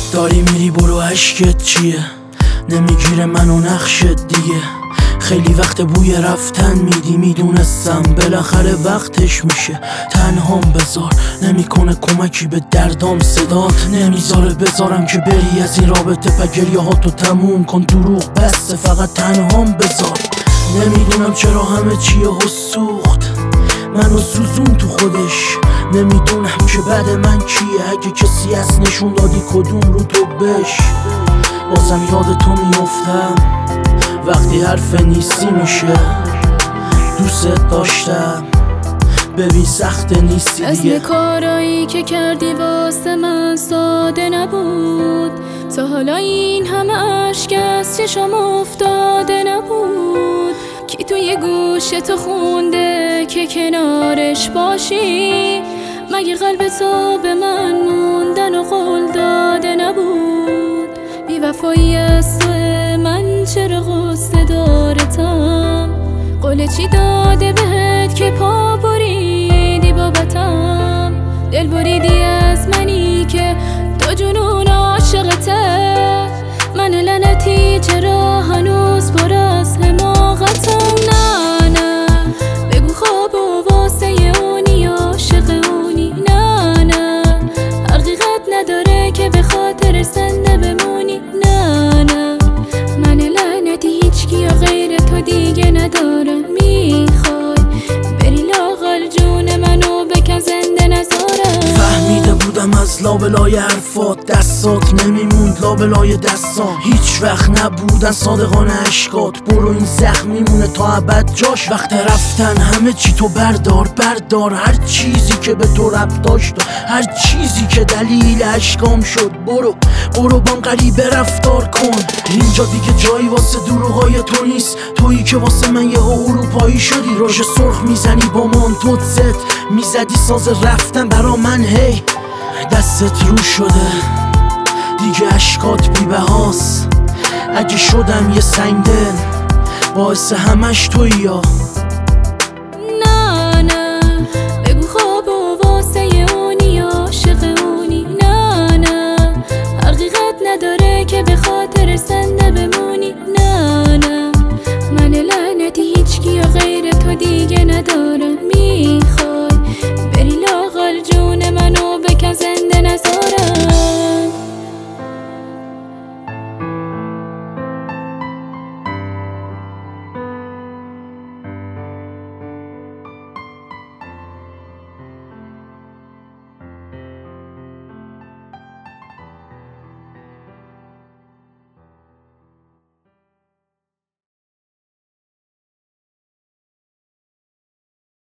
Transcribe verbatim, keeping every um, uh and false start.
داری میری برو عشقت چیه؟ نمیگیره منو نقشت دیگه. خیلی وقت بوی رفتن میدی، میدونستم بالاخره وقتش میشه. تنهام بذار، نمیکنه کمکی به دردام صدات نمیذاره بذارم که بری از این رابطه. پگریه ها تو تموم کن، دروغ بسته، فقط تنهام بذار. نمیدونم چرا همه چیه و سوخت منو سوزون تو خودش. نمیدونم که بعد من کیه، اگه کسی از نشون دادی کدوم رو تو بش. بازم یاد تو میافتم وقتی حرف نیستی میشه. دوست داشتم ببین سخت نیستی دیگه. اصل کارایی که کردی واسه من ساده نبود، تا حالا این همه عشق از چشم افتاده نبود. کی توی گوش تو خونده که کنارش باشی؟ مگه قلب تو به من موندن و قول داده نبود؟ بی وفایی از تو من چرا غصه دارتم؟ قول چی داده بهت که پا بریدی بابتم؟ دل بریدی از منی که تو جنون عاشقته. من لعنتی چرا هنوز پر از حماقتم؟ نه نه بگو خواب و واسه اونی عاشق اونی. نه نه حقیقت نداره که به خاطر زنده بمونی. نه نه من لعنتی هیچ کیا غیر تو دیگه ندارم. میخوای بری لاغر جون منو بکن زنده نذارم. فهمیده بودم از لابلای حرفات دستات نمیموند لابلای دستان. هیچ وقت نبودن صادقانه عشقات. برو این زخم میمونه تا ابد جاش. وقت رفتن همه چی تو بردار بردار. هر چیزی که به تو ربط داشت، هر چیزی که دلیل عشقام شد. برو برو بام غریبه رفتار کن. اینجا دیگه جایی واسه دروغای تو نیست. تویی که واسه من یه اروپایی شدی. راژ سرخ میزنی با مانتوت زد، میزدی ساز رفتن برا من. هی دستت رو شده دیگه، اشکات بی بهاست. اگه شدم یه سنگدل باعث همش تویی یا نه نه بگو خواب و واسه اونی عاشق اونی. نه نه حقیقت نداره که به خاطر زنده بمونی. نه نه من لعنتی هیچ کیا غیر تو دیگه ندارم. میخوای